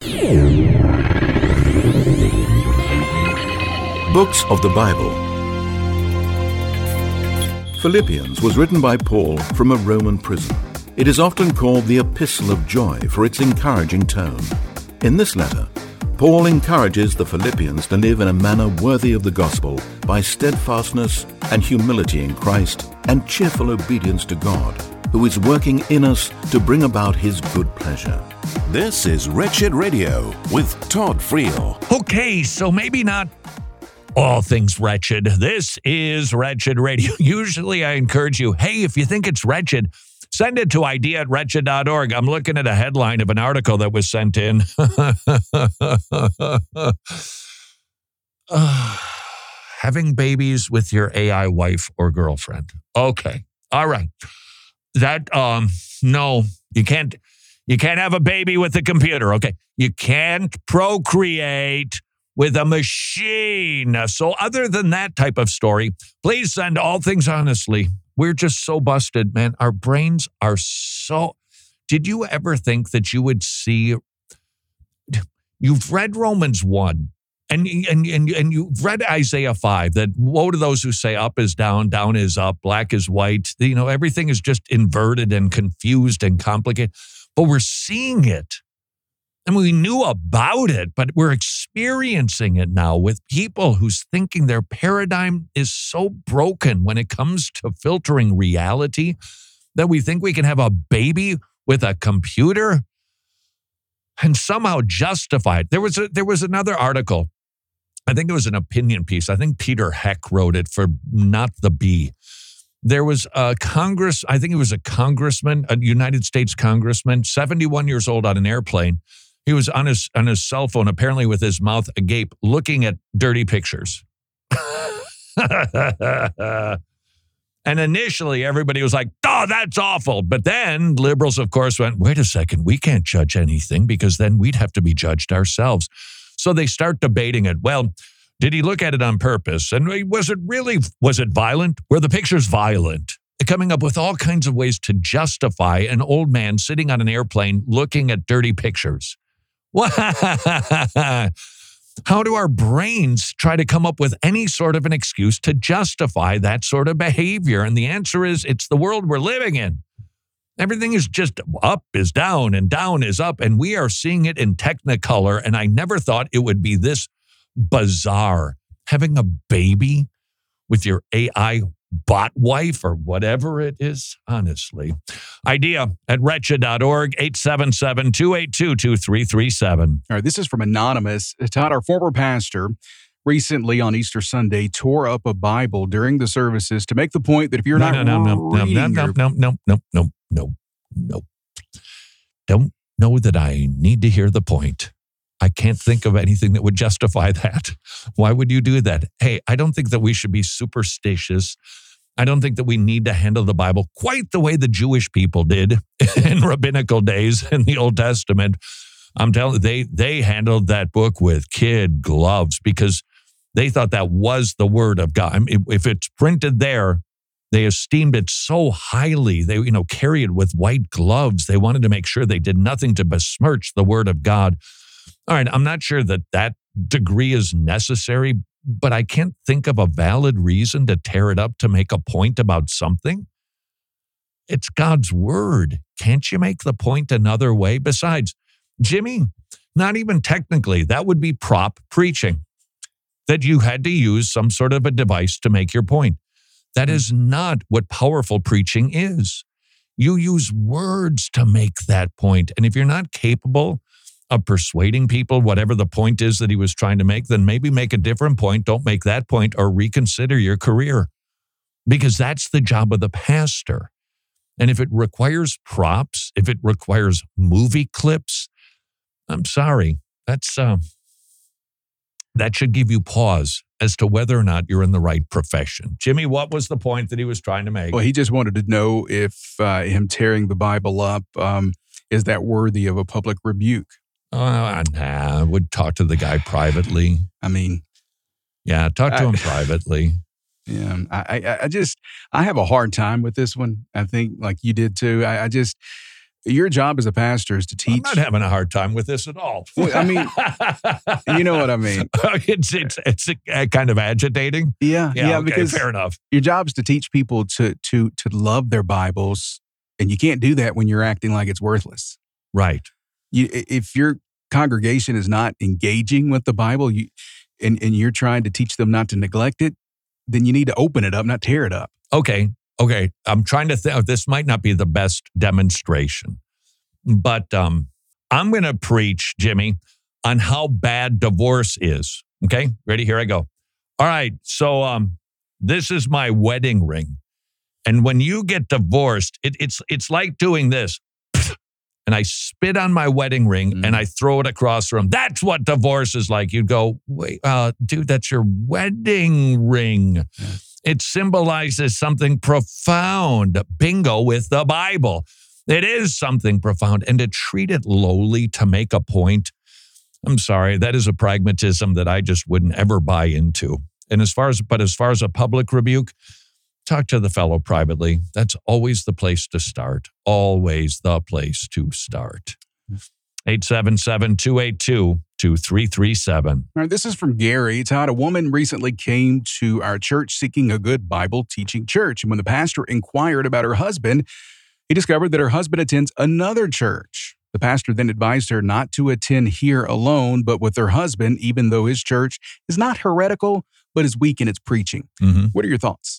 Books of the Bible. Philippians was written by Paul from a Roman prison. It is often called the Epistle of Joy for its encouraging tone. In this letter, Paul encourages the Philippians to live in a manner worthy of the gospel by steadfastness and humility in Christ and cheerful obedience to God, who is working in us to bring about his good pleasure. This is Wretched Radio with Todd Friel. Okay, so maybe not all things wretched. This is Wretched Radio. Usually I encourage you, hey, if you think it's wretched, send it to idea@wretched.org. I'm looking at a headline of an article that was sent in. Having babies with your AI wife or girlfriend. Okay. All right. That, no, you can't have a baby with a computer. Okay. You can't procreate with a machine. So other than that type of story, please send all things honestly. We're just so busted, man. Our brains are so... Did you ever think that you would see... You've read Romans 1, and you've read Isaiah 5, that woe to those who say up is down, down is up, black is white. You know, everything is just inverted and confused and complicated. But we're seeing it. And we knew about it, but we're experiencing it now with people whose thinking their paradigm is so broken when it comes to filtering reality that we think we can have a baby with a computer and somehow justify it. There was another article. I think it was an opinion piece. I think Peter Heck wrote it for Not the Bee. There was a I think it was a congressman, a United States congressman, 71 years old on an airplane. He was on his cell phone, apparently with his mouth agape, looking at dirty pictures. And initially, everybody was like, oh, that's awful. But then liberals, of course, went, wait a second, we can't judge anything because then we'd have to be judged ourselves. So they start debating it. Well, did he look at it on purpose? And was it violent? Were the pictures violent? Coming up with all kinds of ways to justify an old man sitting on an airplane looking at dirty pictures. How do our brains try to come up with any sort of an excuse to justify that sort of behavior? And the answer is, it's the world we're living in. Everything is just up is down and down is up. And we are seeing it in Technicolor. And I never thought it would be this bizarre. Having a baby with your AI bot wife or whatever it is, honestly. Idea@wretched.org, 877-282-2337. All right, this is from Anonymous. Todd, our former pastor, recently on Easter Sunday tore up a Bible during the services to make the point that if you're No. Don't know that I need to hear the point. I can't think of anything that would justify that. Why would you do that? Hey, I don't think that we should be superstitious. I don't think that we need to handle the Bible quite the way the Jewish people did in rabbinical days in the Old Testament. I'm telling you, they handled that book with kid gloves because they thought that was the word of God. I mean, if it's printed there, they esteemed it so highly. They, carry it with white gloves. They wanted to make sure they did nothing to besmirch the word of God. All right, I'm not sure that degree is necessary, but I can't think of a valid reason to tear it up to make a point about something. It's God's word. Can't you make the point another way? Besides, Jimmy, not even technically, that would be prop preaching, that you had to use some sort of a device to make your point. That is not what powerful preaching is. You use words to make that point. And if you're not capable of persuading people, whatever the point is that he was trying to make, then maybe make a different point. Don't make that point or reconsider your career, because that's the job of the pastor. And if it requires props, if it requires movie clips, I'm sorry, that should give you pause as to whether or not you're in the right profession. Jimmy, what was the point that he was trying to make? Well, he just wanted to know if him tearing the Bible up, is that worthy of a public rebuke? I would talk to the guy privately. Yeah, talk to him privately. Yeah, I have a hard time with this one. I think like you did too. Your job as a pastor is to teach. I'm not having a hard time with this at all. Well, I mean, you know what I mean. It's kind of agitating. Yeah, Okay, because fair enough. your job is to teach people to love their Bibles, and you can't do that when you're acting like it's worthless. Right. If your congregation is not engaging with the Bible, and you're trying to teach them not to neglect it, then you need to open it up, not tear it up. Okay. I'm trying to think. This might not be the best demonstration, but I'm going to preach, Jimmy, on how bad divorce is. Okay, ready? Here I go. All right. So this is my wedding ring, and when you get divorced, it's like doing this, and I spit on my wedding ring and I throw it across the room. That's what divorce is like. You'd go, wait, dude, that's your wedding ring. Yeah. It symbolizes something profound. Bingo with the Bible. It is something profound. And to treat it lowly to make a point, I'm sorry, that is a pragmatism that I just wouldn't ever buy into. And as far as a public rebuke, talk to the fellow privately. That's always the place to start. Always the place to start. 877-282-2337. All right, this is from Gary. Todd, a woman recently came to our church seeking a good Bible teaching church. And when the pastor inquired about her husband, he discovered that her husband attends another church. The pastor then advised her not to attend here alone, but with her husband, even though his church is not heretical, but is weak in its preaching. Mm-hmm. What are your thoughts?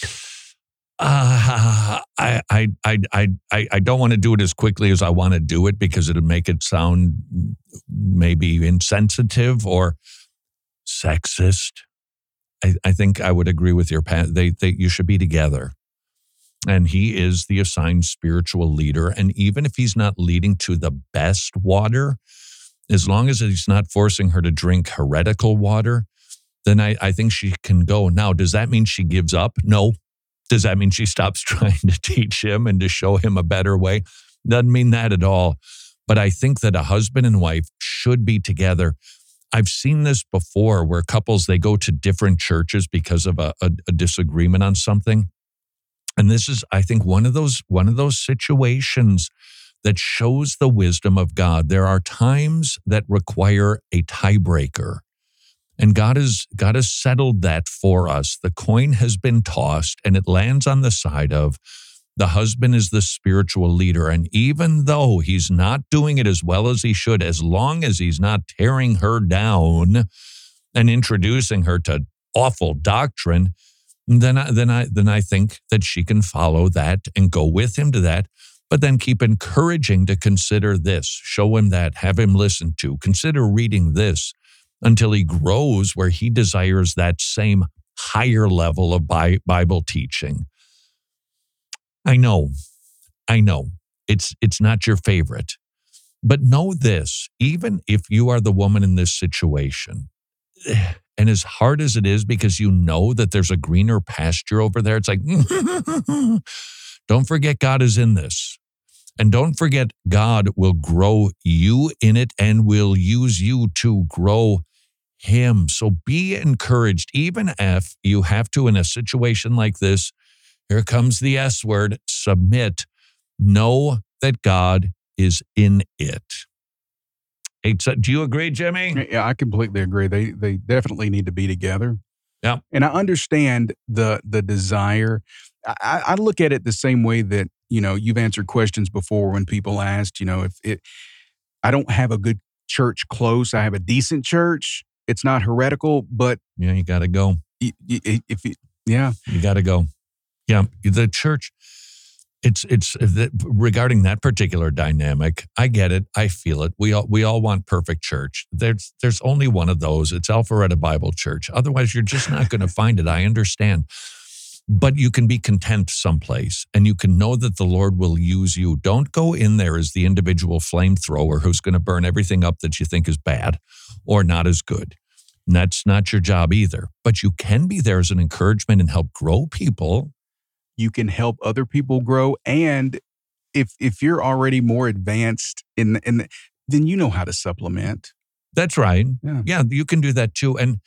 I don't want to do it as quickly as I want to do it because it'll make it sound maybe insensitive or sexist. I think I would agree with your you should be together. And he is the assigned spiritual leader. And even if he's not leading to the best water, as long as he's not forcing her to drink heretical water, then I think she can go. Now, does that mean she gives up? No. Does that mean she stops trying to teach him and to show him a better way? Doesn't mean that at all. But I think that a husband and wife should be together. I've seen this before where couples, they go to different churches because of a disagreement on something. And this is, I think, one of those situations that shows the wisdom of God. There are times that require a tiebreaker. And God has settled that for us. The coin has been tossed and it lands on the side of the husband is the spiritual leader. And even though he's not doing it as well as he should, as long as he's not tearing her down and introducing her to awful doctrine, then I think that she can follow that and go with him to that. But then keep encouraging to consider this, show him that, have him listen to, consider reading this, until he grows where he desires that same higher level of Bible teaching. I know. It's not your favorite. But know this, even if you are the woman in this situation, and as hard as it is because you know that there's a greener pasture over there, it's like, don't forget God is in this. And don't forget God will grow you in it and will use you to grow him. So be encouraged, even if you have to, in a situation like this, here comes the S word, submit. Know that God is in it. Do you agree, Jimmy? Yeah, I completely agree. They definitely need to be together. Yeah. And I understand the desire. I look at it the same way that, you've answered questions before when people asked, I don't have a good church close. I have a decent church. It's not heretical, but yeah, you got to go. You got to go. Yeah, the church. It's regarding that particular dynamic. I get it. I feel it. We all want perfect church. There's only one of those. It's Alpharetta Bible Church. Otherwise, you're just not going to find it. I understand. But you can be content someplace and you can know that the Lord will use you. Don't go in there as the individual flamethrower who's going to burn everything up that you think is bad or not as good. And that's not your job either. But you can be there as an encouragement and help grow people. You can help other people grow. And if you're already more advanced then you know how to supplement. That's right. Yeah, you can do that too. And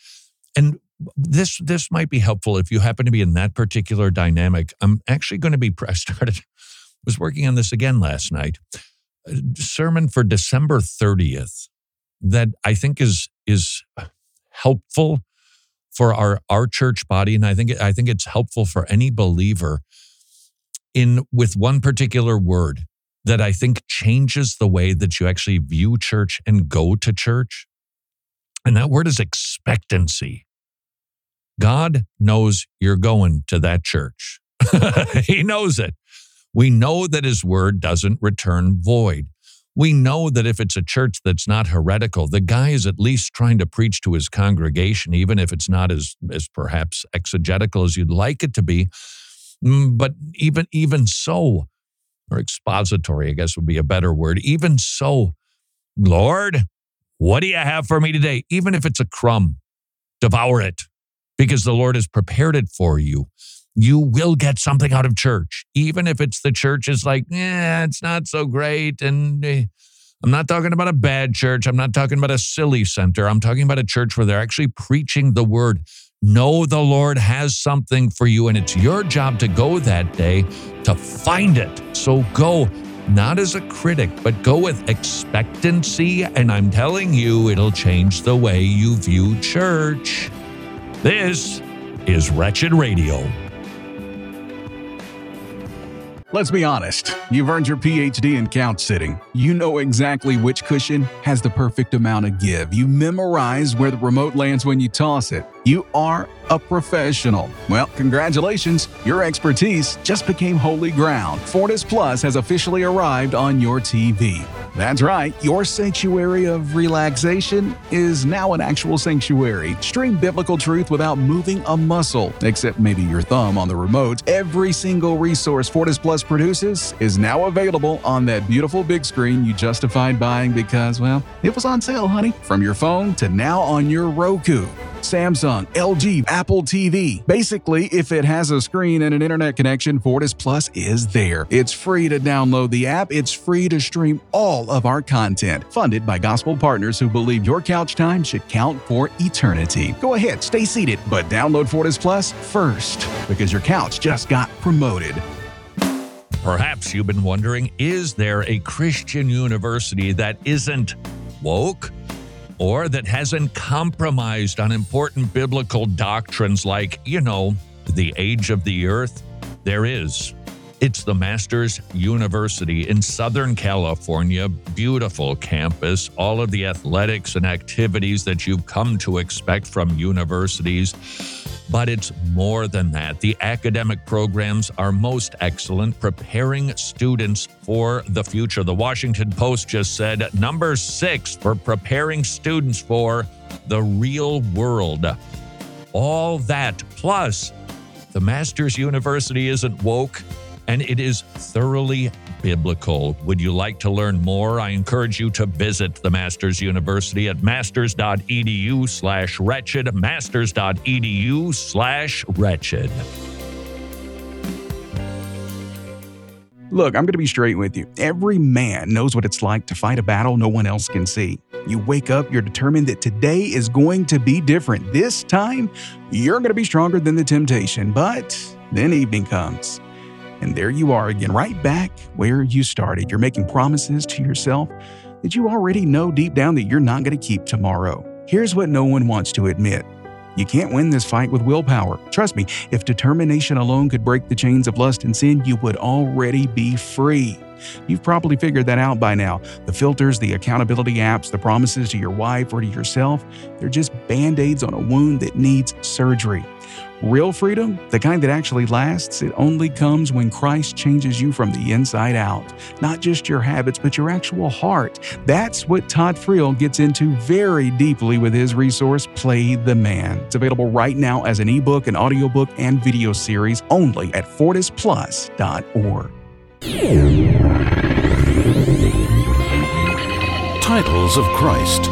this might be helpful if you happen to be in that particular dynamic. I'm actually going to be, I started was working on this again last night. A sermon for December 30th that I think is helpful for our church body, and I think it's helpful for any believer with one particular word that I think changes the way that you actually view church and go to church. And that word is expectancy. God knows you're going to that church. He knows it. We know that his word doesn't return void. We know that if it's a church that's not heretical, the guy is at least trying to preach to his congregation, even if it's not as perhaps exegetical as you'd like it to be. But even so, or expository, I guess would be a better word. Even so, Lord, what do you have for me today? Even if it's a crumb, devour it, because the Lord has prepared it for you. You will get something out of church, even if the church is like, it's not so great. And I'm not talking about a bad church. I'm not talking about a silly center. I'm talking about a church where they're actually preaching the word. Know the Lord has something for you, and it's your job to go that day to find it. So go, not as a critic, but go with expectancy, and I'm telling you, it'll change the way you view church. This is Wretched Radio. Let's be honest, you've earned your PhD in couch sitting. You know exactly which cushion has the perfect amount of give. You memorize where the remote lands when you toss it. You are a professional. Well, congratulations, your expertise just became holy ground. Fortis Plus has officially arrived on your TV. That's right, your sanctuary of relaxation is now an actual sanctuary. Stream biblical truth without moving a muscle, except maybe your thumb on the remote. Every single resource Fortis Plus produces is now available on that beautiful big screen you justified buying because, well, it was on sale, honey. From your phone to now on your Roku, Samsung, LG, Apple TV. Basically, if it has a screen and an internet connection, Fortis Plus is there. It's free to download the app. It's free to stream all of our content. Funded by gospel partners who believe your couch time should count for eternity. Go ahead, stay seated, but download Fortis Plus first because your couch just got promoted. Perhaps you've been wondering, is there a Christian university that isn't woke or that hasn't compromised on important biblical doctrines like, the age of the earth? There is. It's the Masters University in Southern California. Beautiful campus, all of the athletics and activities that you've come to expect from universities. But it's more than that. The academic programs are most excellent, preparing students for the future. The Washington Post just said number 6 for preparing students for the real world. All that, plus the Masters University isn't woke, and it is thoroughly biblical. Would you like to learn more? I encourage you to visit the Masters University at masters.edu/wretched, masters.edu/wretched. Look, I'm going to be straight with you. Every man knows what it's like to fight a battle no one else can see. You wake up, you're determined that today is going to be different. This time, you're going to be stronger than the temptation. But then evening comes. And there you are again, right back where you started. You're making promises to yourself that you already know deep down that you're not going to keep tomorrow. Here's what no one wants to admit. You can't win this fight with willpower. Trust me, if determination alone could break the chains of lust and sin, you would already be free. You've probably figured that out by now. The filters, the accountability apps, the promises to your wife or to yourself, they're just band-aids on a wound that needs surgery. Real freedom, the kind that actually lasts, it only comes when Christ changes you from the inside out. Not just your habits, but your actual heart. That's what Todd Friel gets into very deeply with his resource, Play the Man. It's available right now as an ebook, an audiobook, and video series only at fortisplus.org. Titles of Christ.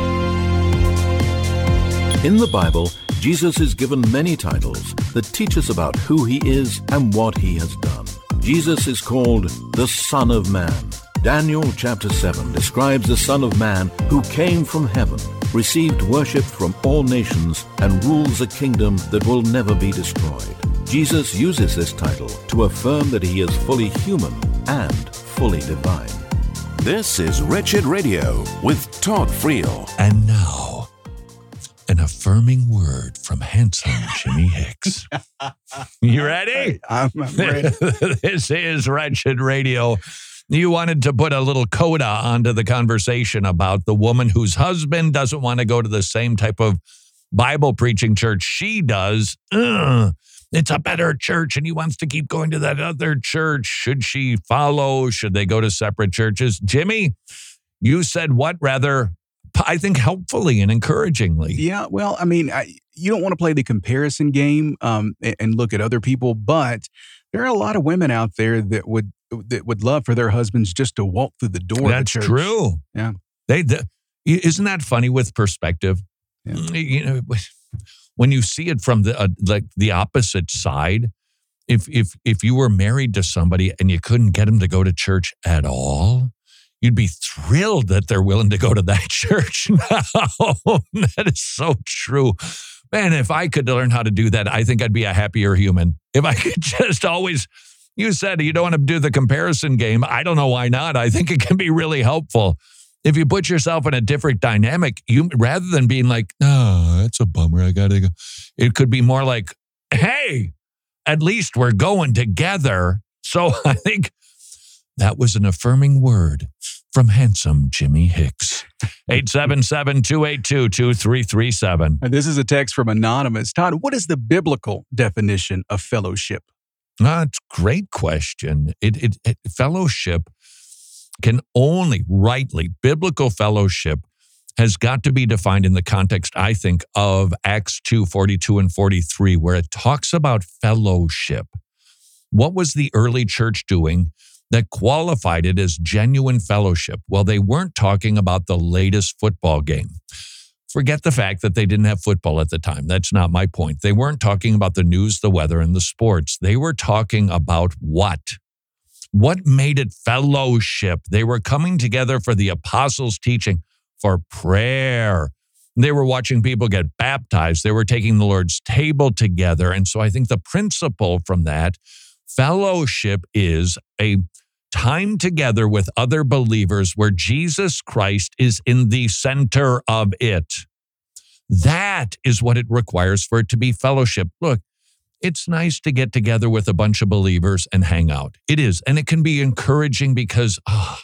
In the Bible, Jesus is given many titles that teach us about who he is and what he has done. Jesus is called the Son of Man. Daniel chapter 7 describes the Son of Man who came from heaven, received worship from all nations, and rules a kingdom that will never be destroyed. Jesus uses this title to affirm that he is fully human and fully divine. This is Wretched Radio with Todd Friel. And now, an affirming word from handsome Jimmy Hicks. You ready? I'm ready. This is Wretched Radio. You wanted to put a little coda onto the conversation about the woman whose husband doesn't want to go to the same type of Bible preaching church she does. It's a better church and he wants to keep going to that other church. Should she follow? Should they go to separate churches? Jimmy, you said what rather, I think, helpfully and encouragingly. Yeah, well, I mean, you don't want to play the comparison game and look at other people, but there are a lot of women out there that would love for their husbands just to walk through the door That's of the church. true. Yeah. Isn't that funny with perspective? Yeah. You know, when you see it from the opposite side, if you were married to somebody and you couldn't get them to go to church at all, you'd be thrilled that they're willing to go to that church now. That is so true. Man, if I could learn how to do that, I think I'd be a happier human. If I could just always, you said you don't want to do the comparison game. I don't know why not. I think it can be really helpful. If you put yourself in a different dynamic, you rather than being like, oh, that's a bummer, I got to go. It could be more like, hey, at least we're going together. So I think that was an affirming word from handsome Jimmy Hicks. 877-282-2337. And this is a text from Anonymous. Todd, what is the biblical definition of fellowship? It's a great question. Fellowship can only rightly, biblical fellowship has got to be defined in the context, I think, of Acts 2:42 and 43, where it talks about fellowship. What was the early church doing that qualified it as genuine fellowship? Well, they weren't talking about the latest football game. Forget the fact that they didn't have football at the time. That's not my point. They weren't talking about the news, the weather, and the sports. They were talking about what? What made it fellowship? They were coming together for the apostles' teaching, for prayer. They were watching people get baptized. They were taking the Lord's table together. And so I think the principle from that, fellowship is a time together with other believers where Jesus Christ is in the center of it. That is what it requires for it to be fellowship. Look, it's nice to get together with a bunch of believers and hang out. It is. And it can be encouraging because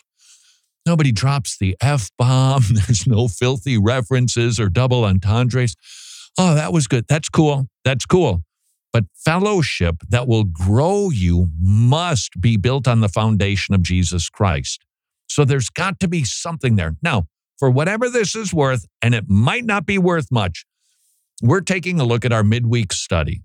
nobody drops the F-bomb. There's no filthy references or double entendres. Oh, that was good. That's cool. That's cool. But fellowship that will grow you must be built on the foundation of Jesus Christ. So there's got to be something there. Now, for whatever this is worth, and it might not be worth much, we're taking a look at our midweek study.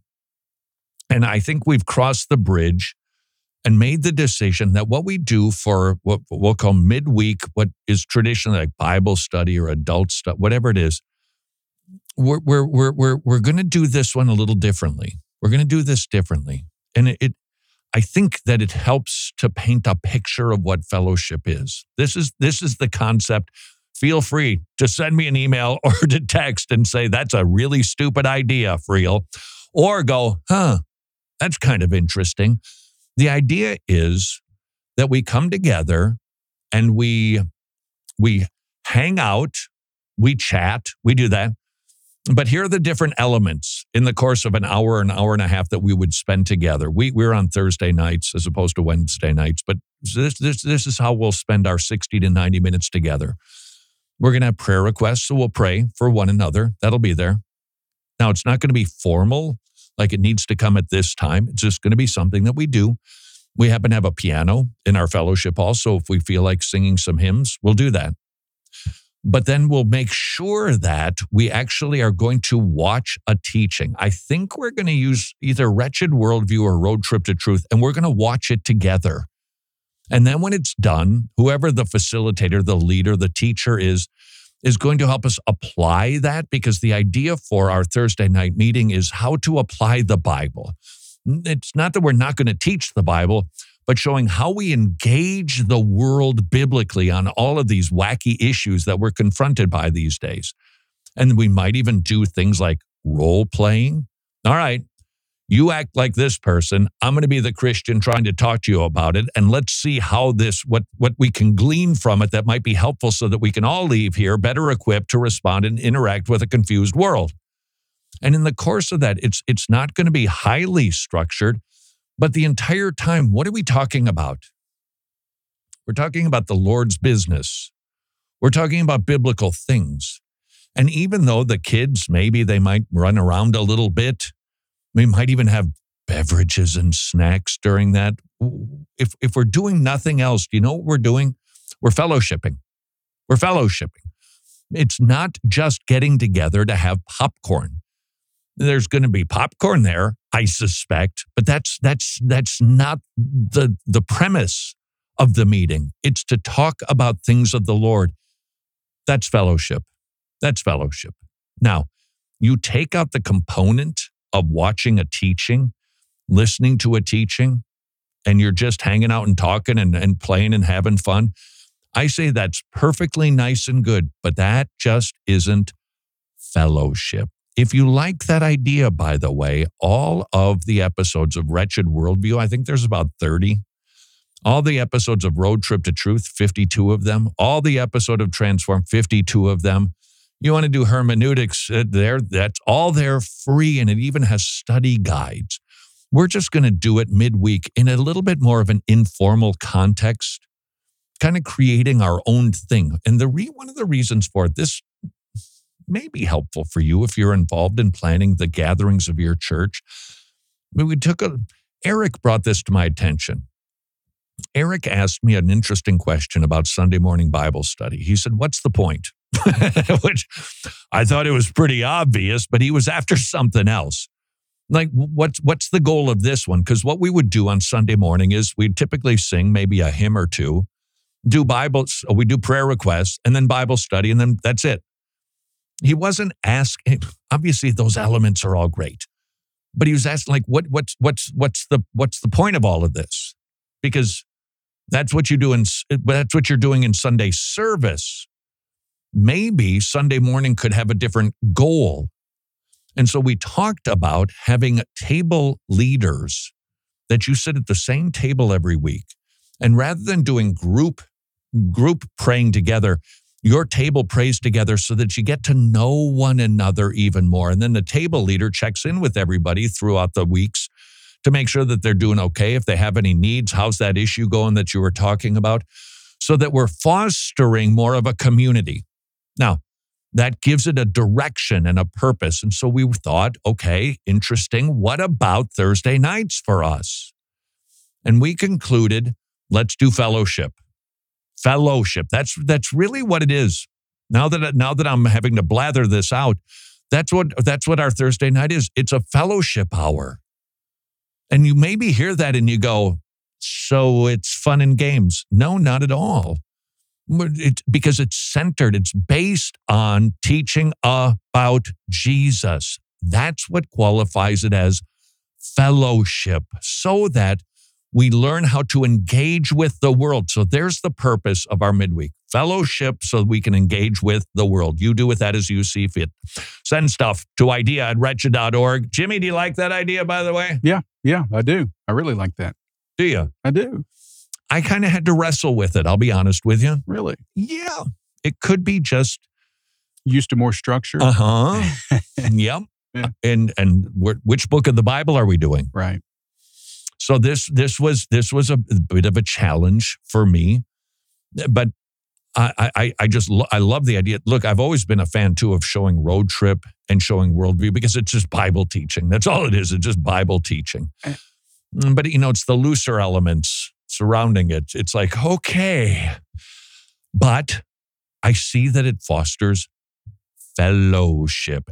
And I think we've crossed the bridge and made the decision that what we do for what we'll call midweek, what is traditionally like Bible study or adult stuff, whatever it is, we're going to do this one a little differently. We're going to do this differently. And I think that it helps to paint a picture of what fellowship is. This is the concept. Feel free to send me an email or to text and say, that's a really stupid idea, Friel. Or go, that's kind of interesting. The idea is that we come together and we hang out, we chat, we do that. But here are the different elements in the course of an hour and a half that we would spend together. We're on Thursday nights as opposed to Wednesday nights, but this is how we'll spend our 60 to 90 minutes together. We're going to have prayer requests, so we'll pray for one another. That'll be there. Now, it's not going to be formal, like it needs to come at this time. It's just going to be something that we do. We happen to have a piano in our fellowship hall, so if we feel like singing some hymns, we'll do that. But then we'll make sure that we actually are going to watch a teaching. I think we're going to use either Wretched Worldview or Road Trip to Truth, and we're going to watch it together. And then when it's done, whoever the facilitator, the leader, the teacher is going to help us apply that, because the idea for our Thursday night meeting is how to apply the Bible. It's not that we're not going to teach the Bible, but showing how we engage the world biblically on all of these wacky issues that we're confronted by these days. And we might even do things like role playing. All right, You act like this person. I'm going to be the Christian trying to talk to you about it. And let's see how what we can glean from it that might be helpful so that we can all leave here better equipped to respond and interact with a confused world. And in the course of that, it's not going to be highly structured, but the entire time, what are we talking about? We're talking about the Lord's business. We're talking about biblical things. And even though the kids, maybe they might run around a little bit, we might even have beverages and snacks during that. If we're doing nothing else, do you know what we're doing? We're fellowshipping. We're fellowshipping. It's not just getting together to have popcorn. There's going to be popcorn there, I suspect, but that's not the premise of the meeting. It's to talk about things of the Lord. That's fellowship. That's fellowship. Now, you take out the component of watching a teaching, listening to a teaching, and you're just hanging out and talking and playing and having fun. I say that's perfectly nice and good, but that just isn't fellowship. If you like that idea, by the way, all of the episodes of Wretched Worldview, I think there's about 30. All the episodes of Road Trip to Truth, 52 of them. All the episode of Transform, 52 of them. You want to do hermeneutics there, that's all there free, and it even has study guides. We're just going to do it midweek in a little bit more of an informal context, kind of creating our own thing. And one of the reasons for it, this may be helpful for you if you're involved in planning the gatherings of your church. Eric brought this to my attention. Eric asked me an interesting question about Sunday morning Bible study. He said, "What's the point?" Which I thought it was pretty obvious, but he was after something else. Like, what's the goal of this one? Because what we would do on Sunday morning is we'd typically sing maybe a hymn or two, we do prayer requests, and then Bible study, and then that's it. He wasn't asking, obviously those elements are all great, but he was asking, like, what's the point of all of this? Because that's what you're doing in Sunday service. Maybe Sunday morning could have a different goal. And so we talked about having table leaders that you sit at the same table every week. And rather than doing group praying together, your table prays together so that you get to know one another even more. And then the table leader checks in with everybody throughout the weeks to make sure that they're doing okay. If they have any needs, how's that issue going that you were talking about? So that we're fostering more of a community. Now, that gives it a direction and a purpose. And so we thought, okay, interesting. What about Thursday nights for us? And we concluded, let's do fellowship. Fellowship. That's really what it is. Now that I'm having to blather this out, that's what our Thursday night is. It's a fellowship hour. And you maybe hear that and you go, so it's fun and games. No, not at all. Because it's centered, it's based on teaching about Jesus. That's what qualifies it as fellowship, so that we learn how to engage with the world. So there's the purpose of our midweek. Fellowship so we can engage with the world. You do with that as you see fit. Send stuff to idea@wretched.org. Jimmy, do you like that idea, by the way? Yeah, I do. I really like that. Do you? I do. I kind of had to wrestle with it, I'll be honest with you. Really? Yeah. It could be just... Used to more structure? Uh-huh. Yep. Yeah. And which book of the Bible are we doing? Right. So this was a bit of a challenge for me, but I love the idea. Look, I've always been a fan too of showing Road Trip and showing Worldview because it's just Bible teaching. That's all it is. It's just Bible teaching. But it's the looser elements surrounding it. It's like, okay, but I see that it fosters fellowship.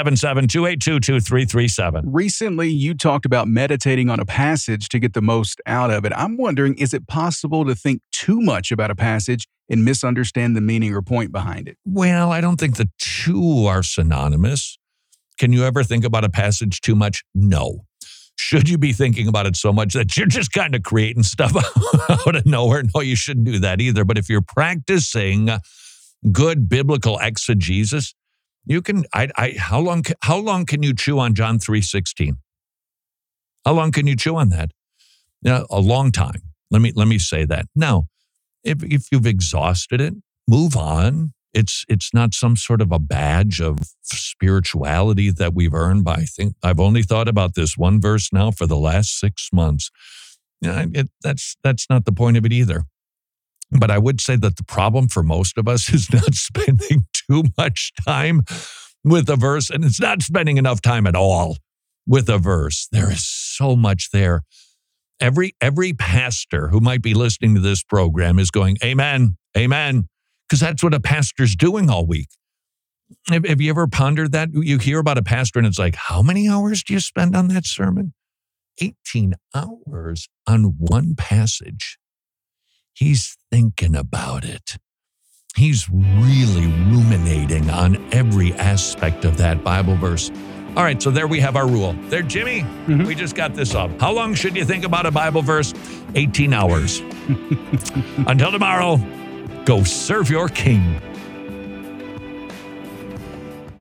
877-282-2337. Recently, you talked about meditating on a passage to get the most out of it. I'm wondering, is it possible to think too much about a passage and misunderstand the meaning or point behind it? Well, I don't think the two are synonymous. Can you ever think about a passage too much? No. Should you be thinking about it so much that you're just kind of creating stuff out of nowhere? No, you shouldn't do that either. But if you're practicing good biblical exegesis, you can. How long can you chew on John 3:16? How long can you chew on that? A long time. Let me say that. Now, if you've exhausted it, move on. It's not some sort of a badge of spirituality that we've earned by I've only thought about this one verse now for the last 6 months. That's not the point of it either. But I would say that the problem for most of us is not spending too much time with a verse, and it's not spending enough time at all with a verse. There is so much there. Every pastor who might be listening to this program is going, amen, amen, because that's what a pastor's doing all week. Have you ever pondered that? You hear about a pastor and it's like, how many hours do you spend on that sermon? 18 hours on one passage. He's thinking about it. He's really ruminating on every aspect of that Bible verse. All right, so there we have our rule. There, Jimmy, we just got this up. How long should you think about a Bible verse? 18 hours. Until tomorrow, go serve your king.